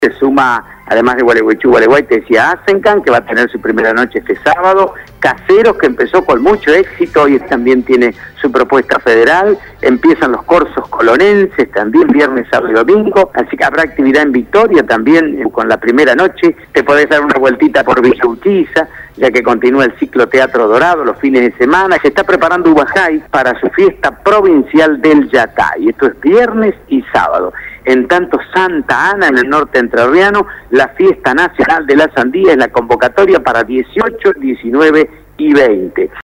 Se suma, además de Gualeguaychú, te decía Asencan, que va a tener su primera noche este sábado. Caseros, que empezó con mucho éxito, hoy también tiene su propuesta federal. Empiezan los corsos colonenses, también viernes, sábado y domingo. Así que habrá actividad en Victoria también con la primera noche. Te podés dar una vueltita por Villa Urquiza, ya que continúa el ciclo Teatro Dorado los fines de semana. Se está preparando Ubajay para su fiesta provincial del Yatay. Esto es viernes y sábado. En tanto, Santa Ana, en el norte entrerriano, la fiesta nacional de la sandía es la convocatoria para 18, 19 y 20.